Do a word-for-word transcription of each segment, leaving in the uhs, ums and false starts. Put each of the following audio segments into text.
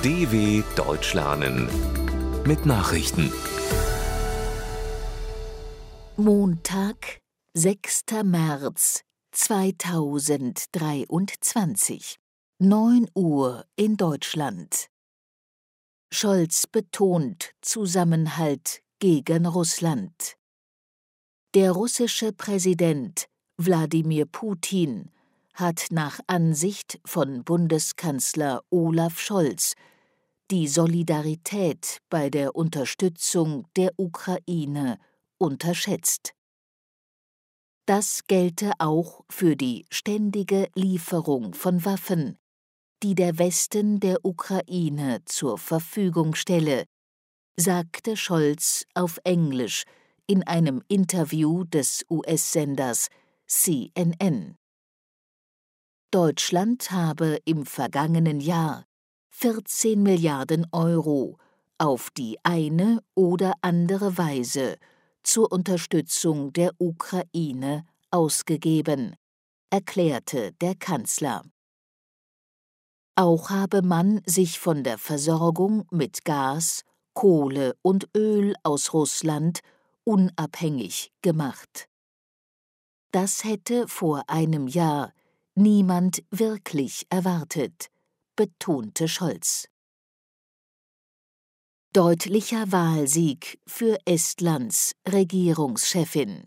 D W Deutsch lernen mit Nachrichten. Montag, sechster März zweitausenddreiundzwanzig, neun Uhr in Deutschland. Scholz betont Zusammenhalt gegen Russland. Der russische Präsident Wladimir Putin hat nach Ansicht von Bundeskanzler Olaf Scholz die Solidarität bei der Unterstützung der Ukraine unterschätzt. Das gelte auch für die ständige Lieferung von Waffen, die der Westen der Ukraine zur Verfügung stelle, sagte Scholz auf Englisch in einem Interview des U S-Senders C N N. Deutschland habe im vergangenen Jahr vierzehn Milliarden Euro auf die eine oder andere Weise zur Unterstützung der Ukraine ausgegeben, erklärte der Kanzler. Auch habe man sich von der Versorgung mit Gas, Kohle und Öl aus Russland unabhängig gemacht. Das hätte vor einem Jahr niemand wirklich erwartet, betonte Scholz. Deutlicher Wahlsieg für Estlands Regierungschefin.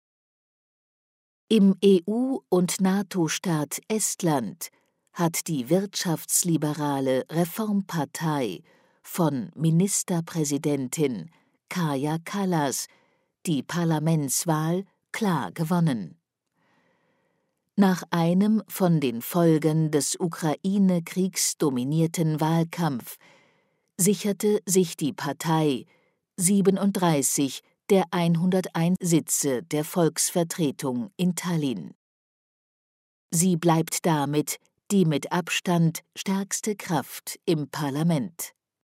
Im E U- und NATO-Staat Estland hat die wirtschaftsliberale Reformpartei von Ministerpräsidentin Kaja Kallas die Parlamentswahl klar gewonnen. Nach einem von den Folgen des Ukraine-Kriegs dominierten Wahlkampf sicherte sich die Partei siebenunddreißig der hunderteins Sitze der Volksvertretung in Tallinn. Sie bleibt damit die mit Abstand stärkste Kraft im Parlament.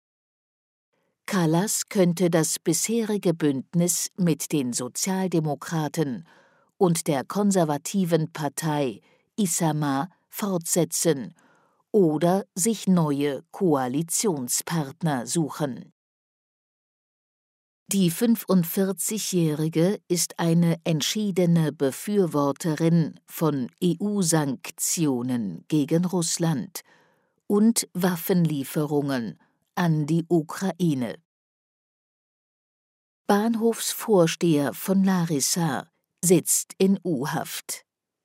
Kallas könnte das bisherige Bündnis mit den Sozialdemokraten und der konservativen Partei Isama fortsetzen oder sich neue Koalitionspartner suchen. Die fünfundvierzigjährige ist eine entschiedene Befürworterin von E U-Sanktionen gegen Russland und Waffenlieferungen an die Ukraine. Bahnhofsvorsteher von Larissa sitzt in U-Haft.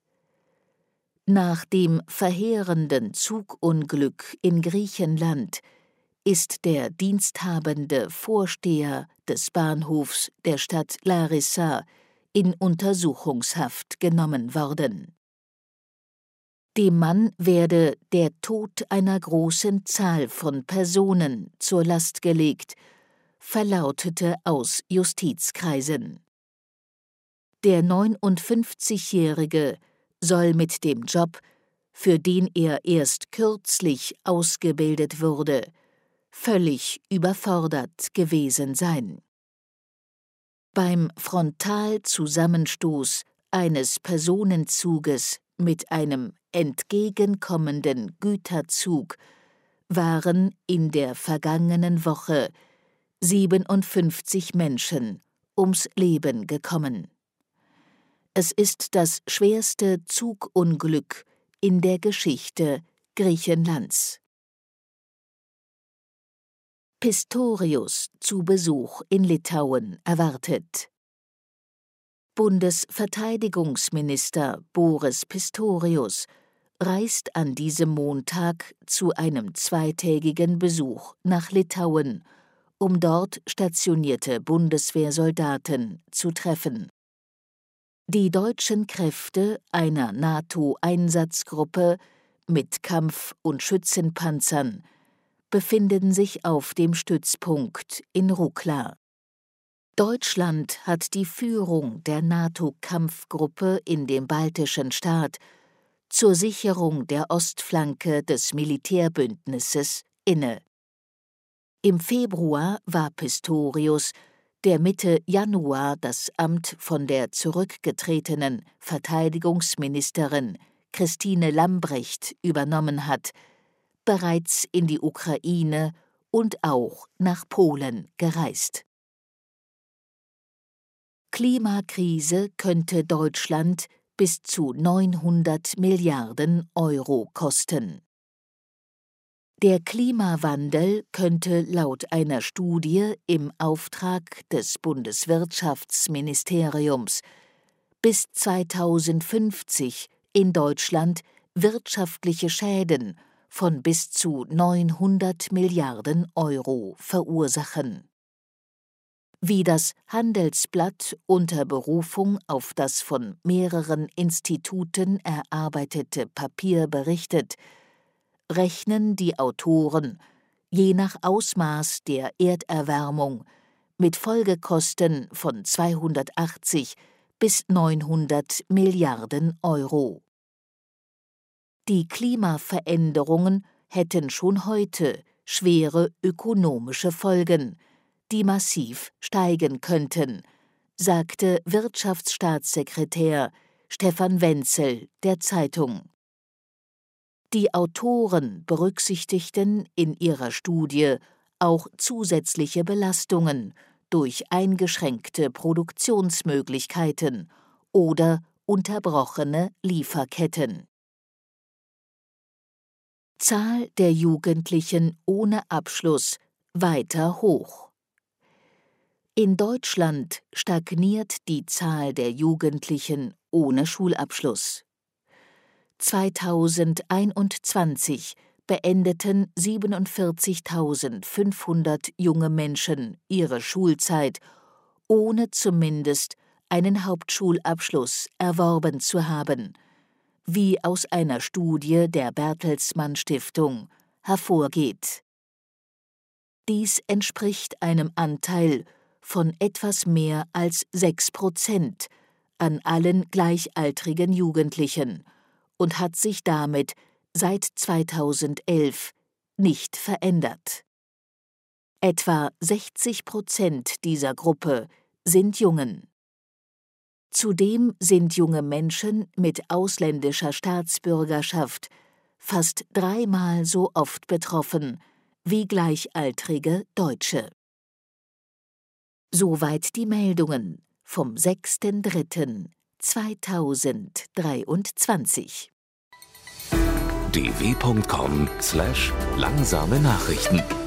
Nach dem verheerenden Zugunglück in Griechenland ist der diensthabende Vorsteher des Bahnhofs der Stadt Larissa in Untersuchungshaft genommen worden. Dem Mann werde der Tod einer großen Zahl von Personen zur Last gelegt, verlautete aus Justizkreisen. Der neunundfünfzigjährige soll mit dem Job, für den er erst kürzlich ausgebildet wurde, völlig überfordert gewesen sein. Beim Frontalzusammenstoß eines Personenzuges mit einem entgegenkommenden Güterzug waren in der vergangenen Woche siebenundfünfzig Menschen ums Leben gekommen. Es ist das schwerste Zugunglück in der Geschichte Griechenlands. Pistorius zu Besuch in Litauen erwartet. Bundesverteidigungsminister Boris Pistorius reist an diesem Montag zu einem zweitägigen Besuch nach Litauen, um dort stationierte Bundeswehrsoldaten zu treffen. Die deutschen Kräfte einer NATO-Einsatzgruppe mit Kampf- und Schützenpanzern befinden sich auf dem Stützpunkt in Rukla. Deutschland hat die Führung der NATO-Kampfgruppe in dem baltischen Staat zur Sicherung der Ostflanke des Militärbündnisses inne. Im Februar war Pistorius, der Mitte Januar das Amt von der zurückgetretenen Verteidigungsministerin Christine Lambrecht übernommen hat, bereits in die Ukraine und auch nach Polen gereist. Klimakrise könnte Deutschland bis zu neunhundert Milliarden Euro kosten. Der Klimawandel könnte laut einer Studie im Auftrag des Bundeswirtschaftsministeriums bis zweitausendfünfzig in Deutschland wirtschaftliche Schäden von bis zu neunhundert Milliarden Euro verursachen. Wie das Handelsblatt unter Berufung auf das von mehreren Instituten erarbeitete Papier berichtet, rechnen die Autoren je nach Ausmaß der Erderwärmung mit Folgekosten von zweihundertachtzig bis neunhundert Milliarden Euro. Die Klimaveränderungen hätten schon heute schwere ökonomische Folgen, die massiv steigen könnten, sagte Wirtschaftsstaatssekretär Stefan Wenzel der Zeitung. Die Autoren berücksichtigten in ihrer Studie auch zusätzliche Belastungen durch eingeschränkte Produktionsmöglichkeiten oder unterbrochene Lieferketten. Zahl der Jugendlichen ohne Abschluss weiter hoch. In Deutschland stagniert die Zahl der Jugendlichen ohne Schulabschluss. zweitausendeinundzwanzig beendeten siebenundvierzigtausendfünfhundert junge Menschen ihre Schulzeit, ohne zumindest einen Hauptschulabschluss erworben zu haben, wie aus einer Studie der Bertelsmann Stiftung hervorgeht. Dies entspricht einem Anteil von etwas mehr als sechs Prozent an allen gleichaltrigen Jugendlichen und hat sich damit seit zweitausendelf nicht verändert. Etwa sechzig Prozent dieser Gruppe sind Jungen. Zudem sind junge Menschen mit ausländischer Staatsbürgerschaft fast dreimal so oft betroffen wie gleichaltrige Deutsche. Soweit die Meldungen vom sechsten dritten zweitausenddreiundzwanzig. d w punkt com slash langsame Nachrichten